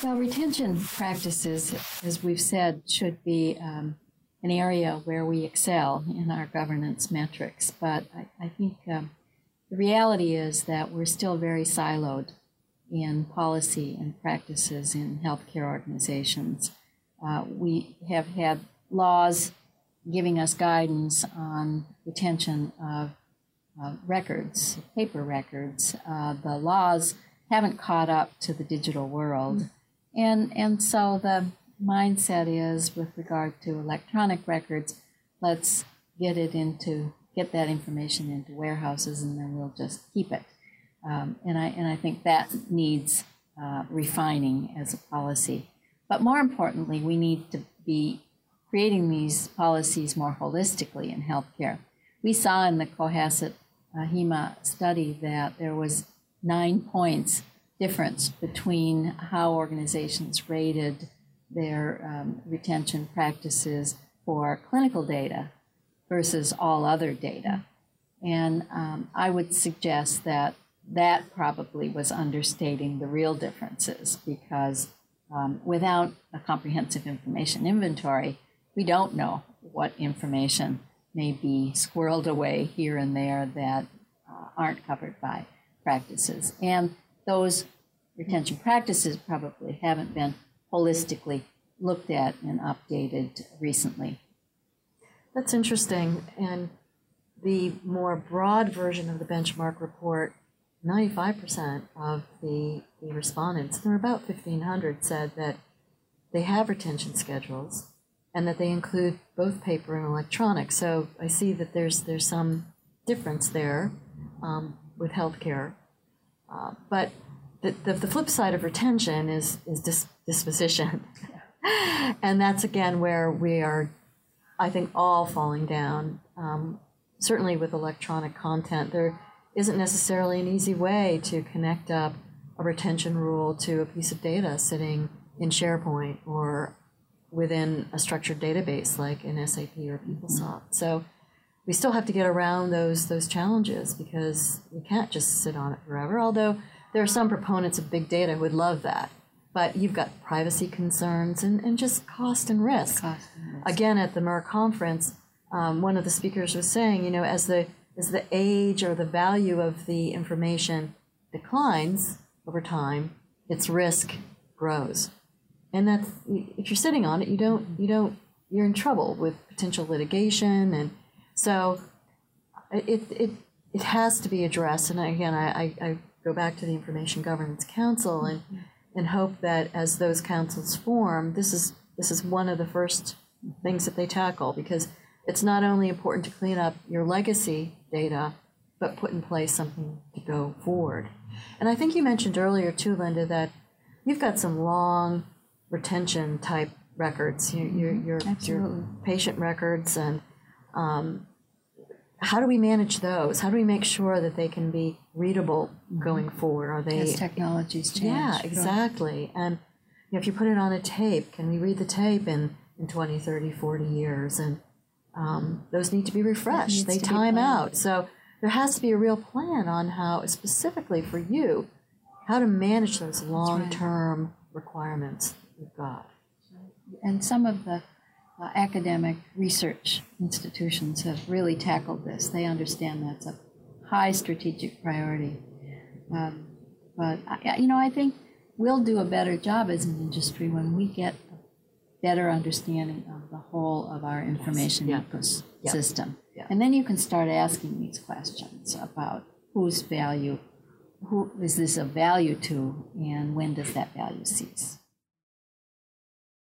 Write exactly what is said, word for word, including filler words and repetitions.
Well, retention practices, as we've said, should be um, an area where we excel in our governance metrics. But I, I think um, the reality is that we're still very siloed in policy and practices in healthcare organizations. Uh, we have had laws giving us guidance on retention of uh, records, paper records. Uh, the laws haven't caught up to the digital world. Mm-hmm. And, and so the mindset is, with regard to electronic records, let's get it into, get that information into warehouses, and then we'll just keep it. Um, and I and I think that needs uh, refining as a policy. But more importantly, we need to be creating these policies more holistically in healthcare. We saw in the Cohasset uh, HEMA study that there was nine points difference between how organizations rated their um, retention practices for clinical data versus all other data. And um, I would suggest that that probably was understating the real differences, because um, without a comprehensive information inventory, we don't know what information may be squirreled away here and there that uh, aren't covered by practices. And those retention practices probably haven't been holistically looked at and updated recently. That's interesting. And the more broad version of the benchmark report, ninety-five percent of the, the respondents, there were about fifteen hundred, said that they have retention schedules and that they include both paper and electronic. So I see that there's there's some difference there um, with healthcare. Uh, but the, the, the flip side of retention is, is dis- disposition. And that's, again, where we are, I think, all falling down. Um, certainly with electronic content, there isn't necessarily an easy way to connect up a retention rule to a piece of data sitting in SharePoint or within a structured database like in S A P or PeopleSoft. So we still have to get around those those challenges, because we can't just sit on it forever, although there are some proponents of big data who would love that. But you've got privacy concerns and, and just cost and risk. Cost and risk. Again, at the M E R conference, um, one of the speakers was saying, you know, as the as the age or the value of the information declines over time, its risk grows. And that's, if you're sitting on it, you don't you don't you're in trouble with potential litigation. And so it it it has to be addressed. And again, I, I, I go back to the Information Governance Council and and hope that as those councils form, this is this is one of the first things that they tackle, because it's not only important to clean up your legacy data, but put in place something to go forward. And I think you mentioned earlier too, Linda, that you've got some long retention type records, your your, your, your patient records, and um, how do we manage those? How do we make sure that they can be readable going forward? Are they as technologies change? Yeah, exactly. And you know, if you put it on a tape, can we read the tape in, in twenty, thirty, forty years? And um, those need to be refreshed. They time out. So there has to be a real plan on how, specifically for you, how to manage those long-term requirements you've got. And some of the uh, academic research institutions have really tackled this. They understand that's a high strategic priority. Um, but, I, you know, I think we'll do a better job as an industry when we get a better understanding of the whole of our information yeah. ecosystem. Yeah. Yeah. And then you can start asking these questions about whose value, who is this of value to, and when does that value cease?